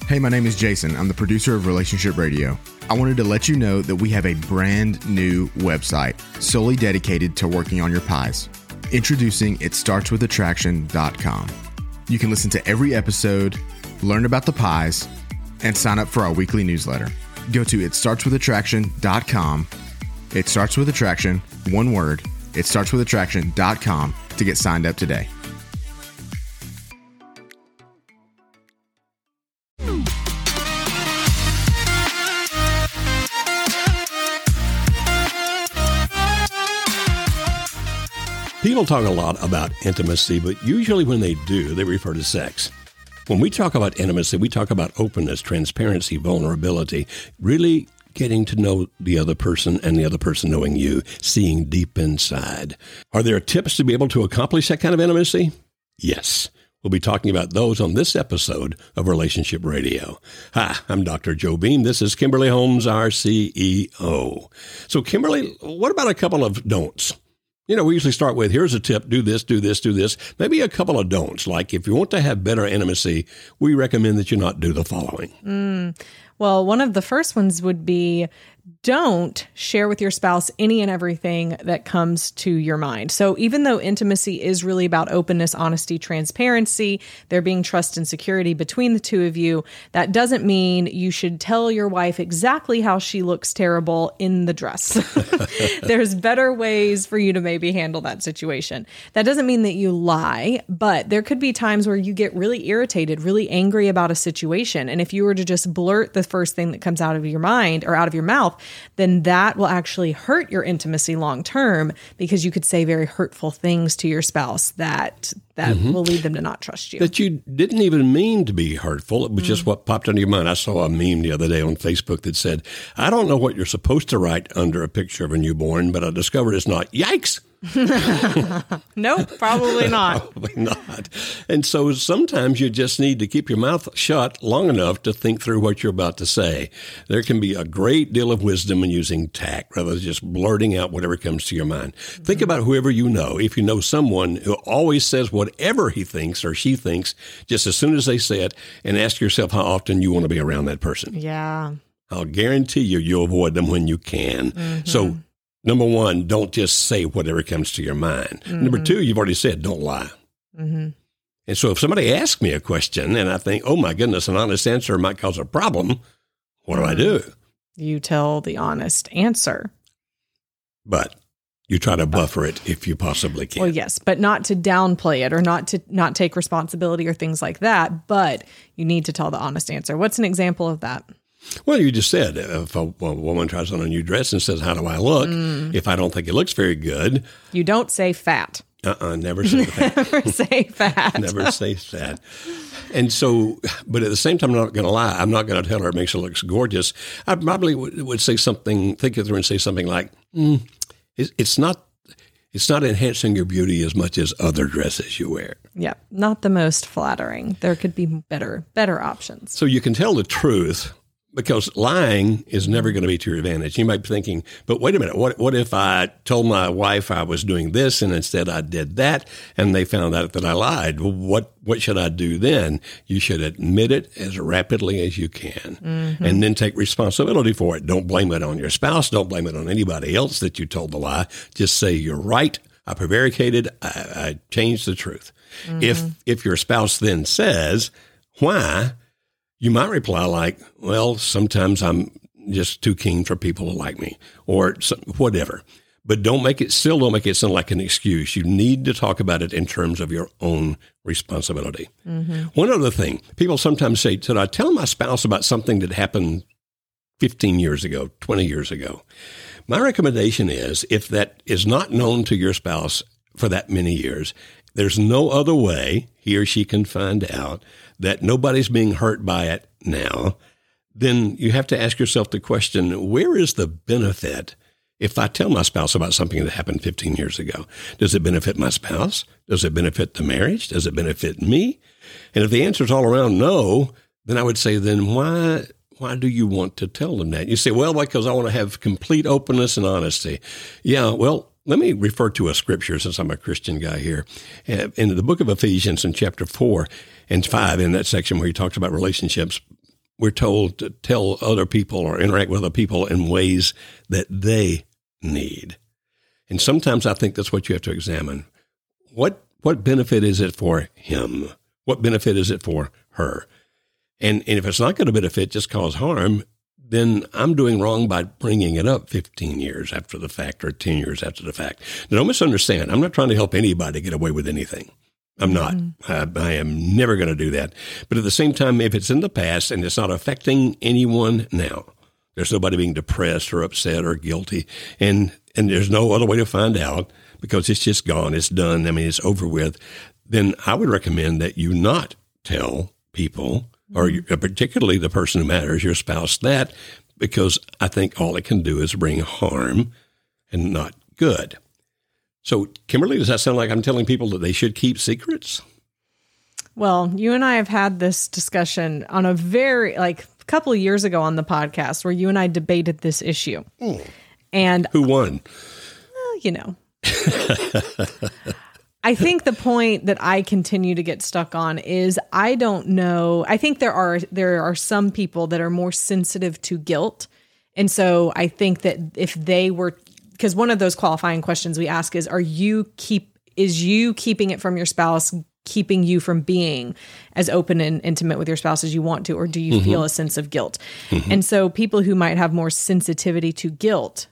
Hey, my name is Jason. I'm the producer of Relationship Radio. I wanted to let you know that we have a brand new website solely dedicated to working on your pies. Introducing itstartswithattraction.com. You can listen to every episode, learn about the pies, and sign up for our weekly newsletter. Go to itstartswithattraction.com. It starts with attraction, one word, itstartswithattraction.com to get signed up today. People talk a lot about intimacy, but usually when they do, they refer to sex. When we talk about intimacy, we talk about openness, transparency, vulnerability, really getting to know the other person and the other person knowing you, seeing deep inside. Are there tips to be able to accomplish that kind of intimacy? Yes. We'll be talking about those on this episode of Relationship Radio. Hi, I'm Dr. Joe Beam. This is Kimberly Holmes, our CEO. So, Kimberly, what about a couple of don'ts? You know, we usually start with, here's a tip, do this, do this, do this. Maybe a couple of don'ts. Like if you want to have better intimacy, we recommend that you not do the following. Well, one of the first ones would be, don't share with your spouse any and everything that comes to your mind. So even though intimacy is really about openness, honesty, transparency, there being trust and security between the two of you, that doesn't mean you should tell your wife exactly how she looks terrible in the dress. There's better ways for you to maybe handle that situation. That doesn't mean that you lie, but there could be times where you get really irritated, really angry about a situation. And if you were to just blurt the first thing that comes out of your mind or out of your mouth, then that will actually hurt your intimacy long term, because you could say very hurtful things to your spouse that will lead them to not trust you. That you didn't even mean to be hurtful. It was just what popped into your mind. I saw a meme the other day on Facebook that said, I don't know what you're supposed to write under a picture of a newborn, but I discovered it's not yikes. Nope, probably not. Probably not. And so sometimes you just need to keep your mouth shut long enough to think through what you're about to say. There can be a great deal of wisdom in using tact rather than just blurting out whatever comes to your mind. Think about whoever you know. If you know someone who always says whatever he thinks or she thinks just as soon as they say it, and ask yourself how often you want to be around that person. Yeah. I'll guarantee you'll avoid them when you can. So number one, don't just say whatever comes to your mind. Number two, you've already said, don't lie. And so if somebody asks me a question and I think, oh my goodness, an honest answer might cause a problem, what do I do? You tell the honest answer. But you try to buffer it if you possibly can. Well, yes, but not to downplay it or not to not take responsibility or things like that. But you need to tell the honest answer. What's an example of that? Well, you just said, if a woman tries on a new dress and says, how do I look? If I don't think it looks very good. You don't say fat. Never say fat. Never say fat. Never say fat. And so, but at the same time, I'm not going to lie. I'm not going to tell her it makes her look gorgeous. I probably would say something, think it through and say something like, it's not enhancing your beauty as much as other dresses you wear. Yeah, not the most flattering. There could be better options. So you can tell the truth, because lying is never going to be to your advantage. You might be thinking, but wait a minute, what if I told my wife I was doing this and instead I did that and they found out that I lied? What should I do then? You should admit it as rapidly as you can and then take responsibility for it. Don't blame it on your spouse. Don't blame it on anybody else that you told the lie. Just say, you're right. I prevaricated. I changed the truth. If your spouse then says, why? You might reply like, well, sometimes I'm just too keen for people to like me, or whatever. But don't make it sound like an excuse. You need to talk about it in terms of your own responsibility. One other thing, people sometimes say, should I tell my spouse about something that happened 15 years ago, 20 years ago? My recommendation is, if that is not known to your spouse for that many years, there's no other way he or she can find out that nobody's being hurt by it now, then you have to ask yourself the question, where is the benefit if I tell my spouse about something that happened 15 years ago? Does it benefit my spouse? Does it benefit the marriage? Does it benefit me? And if the answer is all around no, then I would say, then why do you want to tell them that? You say, well, because I want to have complete openness and honesty. Yeah, well, let me refer to a scripture since I'm a Christian guy here. In the book of Ephesians in chapter 4 and 5, in that section where he talks about relationships, we're told to tell other people or interact with other people in ways that they need. And sometimes I think that's what you have to examine. What benefit is it for him? What benefit is it for her? And if it's not going to benefit, just cause harm, then I'm doing wrong by bringing it up 15 years after the fact or 10 years after the fact. Now, don't misunderstand. I'm not trying to help anybody get away with anything. I'm not. I am never going to do that. But at the same time, if it's in the past and it's not affecting anyone now, there's nobody being depressed or upset or guilty, and there's no other way to find out because it's just gone, it's done, I mean, it's over with, then I would recommend that you not tell people, or particularly the person who matters, your spouse, that, because I think all it can do is bring harm and not good. So, Kimberly, does that sound like I'm telling people that they should keep secrets? Well, you and I have had this discussion on a couple of years ago on the podcast where you and I debated this issue. And who won? Well, you know. I think the point that I continue to get stuck on is I don't know. I think there are some people that are more sensitive to guilt. And so I think that if they were, because one of those qualifying questions we ask is you keeping it from your spouse keeping you from being as open and intimate with your spouse as you want to, or do you feel a sense of guilt? And so people who might have more sensitivity to guilt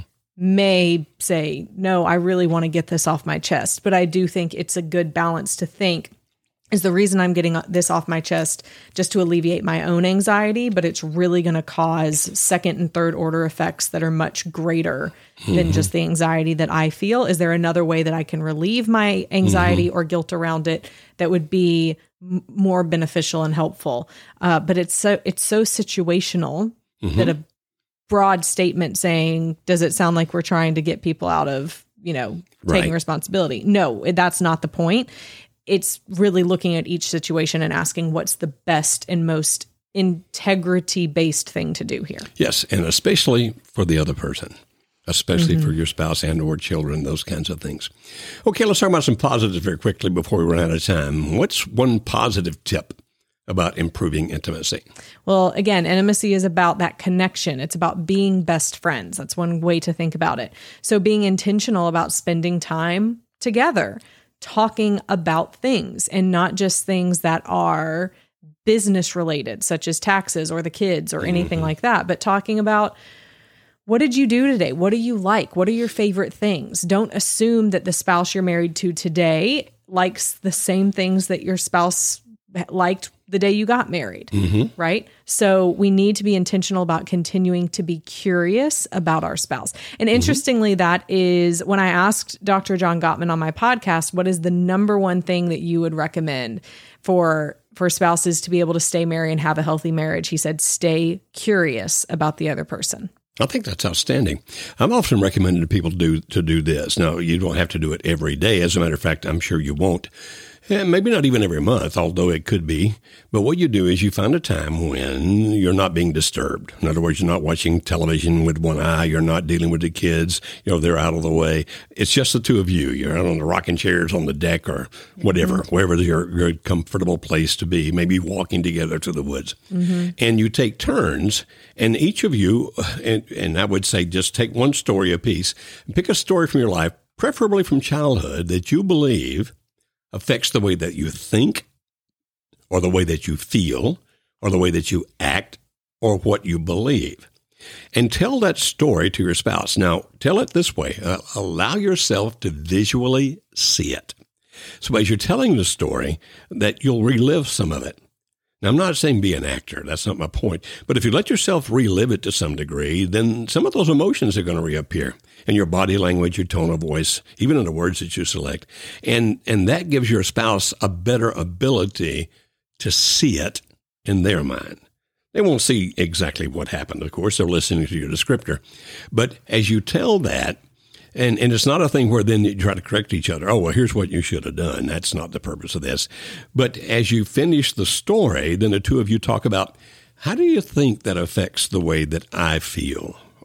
may say, no, I really want to get this off my chest. But I do think it's a good balance to think, is the reason I'm getting this off my chest just to alleviate my own anxiety, but it's really going to cause second and third order effects that are much greater than just the anxiety that I feel. Is there another way that I can relieve my anxiety or guilt around it that would be more beneficial and helpful? But it's so situational that a broad statement saying, does it sound like we're trying to get people out of, taking responsibility? No, that's not the point. It's really looking at each situation and asking what's the best and most integrity-based thing to do here. Yes, and especially for the other person, especially for your spouse and or children, those kinds of things. Okay, let's talk about some positives very quickly before we run out of time. What's one positive tip about improving intimacy? Well, again, intimacy is about that connection. It's about being best friends. That's one way to think about it. So being intentional about spending time together, talking about things, and not just things that are business related, such as taxes or the kids or anything like that, but talking about, what did you do today? What do you like? What are your favorite things? Don't assume that the spouse you're married to today likes the same things that your spouse liked the day you got married, right? So we need to be intentional about continuing to be curious about our spouse. And interestingly, that is when I asked Dr. John Gottman on my podcast, what is the number one thing that you would recommend for spouses to be able to stay married and have a healthy marriage? He said, stay curious about the other person. I think that's outstanding. I'm often recommending to people to do this. Now, you don't have to do it every day. As a matter of fact, I'm sure you won't. Maybe not even every month, although it could be. But what you do is you find a time when you're not being disturbed. In other words, you're not watching television with one eye. You're not dealing with the kids. They're out of the way. It's just the two of you. You're out on the rocking chairs on the deck or whatever, wherever your comfortable place to be, maybe walking together to the woods. And you take turns, and each of you, and I would say just take one story apiece, and pick a story from your life, preferably from childhood, that you believe affects the way that you think, or the way that you feel, or the way that you act, or what you believe. And tell that story to your spouse. Now, tell it this way. Allow yourself to visually see it. So as you're telling the story, that you'll relive some of it. Now, I'm not saying be an actor. That's not my point. But if you let yourself relive it to some degree, then some of those emotions are going to reappear in your body language, your tone of voice, even in the words that you select. And that gives your spouse a better ability to see it in their mind. They won't see exactly what happened, of course. They're listening to your descriptor. But as you tell that, and it's not a thing where then you try to correct each other. Oh, well, here's what you should have done. That's not the purpose of this. But as you finish the story, then the two of you talk about, how do you think that affects the way that I feel?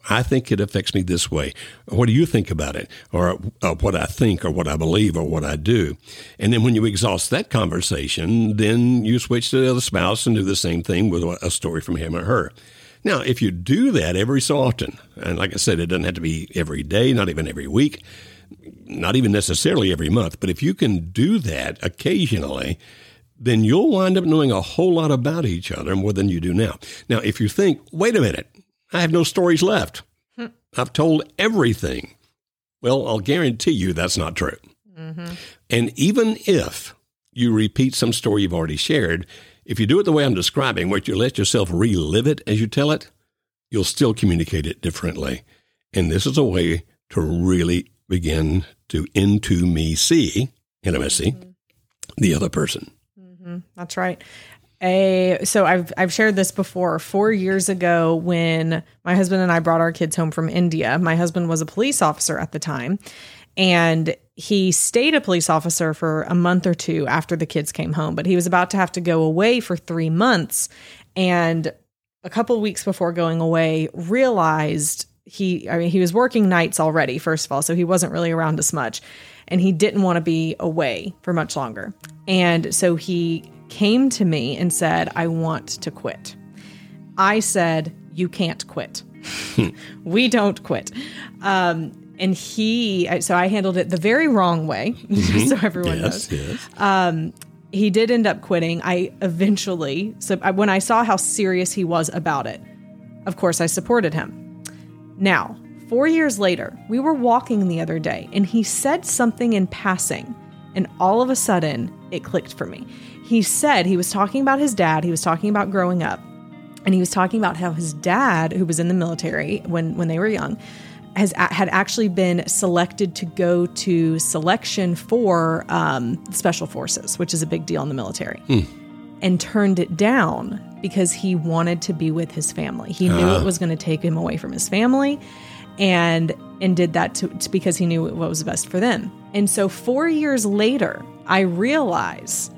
I think it affects me this way. What do you think about it? Or what I think or what I believe or what I do. And then when you exhaust that conversation, then you switch to the other spouse and do the same thing with a story from him or her. Now, if you do that every so often, and like I said, it doesn't have to be every day, not even every week, not even necessarily every month, but if you can do that occasionally, then you'll wind up knowing a whole lot about each other more than you do now. Now, if you think, wait a minute, I have no stories left. I've told everything. Well, I'll guarantee you that's not true. Mm-hmm. And even if you repeat some story you've already shared, if you do it the way I'm describing, where you let yourself relive it as you tell it, you'll still communicate it differently. And this is a way to really begin to intimacy the other person. Mm-hmm. That's right. So I've shared this before. 4 years ago, when my husband and I brought our kids home from India, my husband was a police officer at the time, and he stayed a police officer for a month or two after the kids came home, but he was about to have to go away for 3 months. And a couple of weeks before going away, realized he was working nights already, first of all, so he wasn't really around as much, and he didn't want to be away for much longer. And so he came to me and said, I want to quit. I said, you can't quit. We don't quit. And so I handled it the very wrong way, just so everyone knows. Yes. He did end up quitting. When I saw how serious he was about it, of course, I supported him. Now, 4 years later, we were walking the other day, and he said something in passing, and all of a sudden, it clicked for me. He said he was talking about his dad. He was talking about growing up, and he was talking about how his dad, who was in the military when they were young, had actually been selected to go to selection for special forces, which is a big deal in the military, and turned it down because he wanted to be with his family. He knew it was going to take him away from his family, and did that because he knew what was best for them. And so 4 years later, I realize,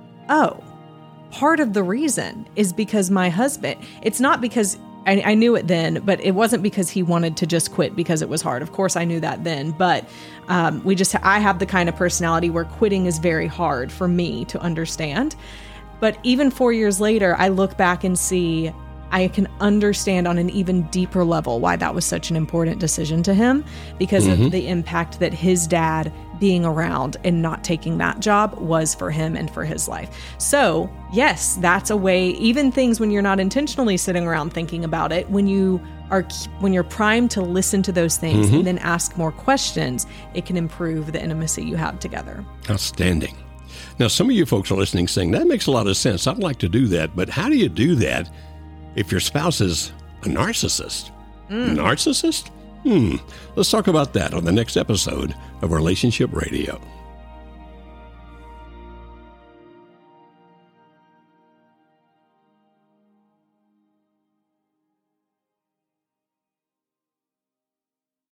part of the reason is because my husband, it's not because I knew it then, but it wasn't because he wanted to just quit because it was hard. Of course, I knew that then, but I have the kind of personality where quitting is very hard for me to understand. But even 4 years later, I look back and see I can understand on an even deeper level why that was such an important decision to him, because of the impact that his dad being around and not taking that job was for him and for his life. So yes, that's a way, even things when you're not intentionally sitting around thinking about it, when you're primed to listen to those things and then ask more questions, it can improve the intimacy you have together. Outstanding. Now, some of you folks are listening saying, that makes a lot of sense. I'd like to do that. But how do you do that if your spouse is a narcissist? Narcissist? Let's talk about that on the next episode of Relationship Radio.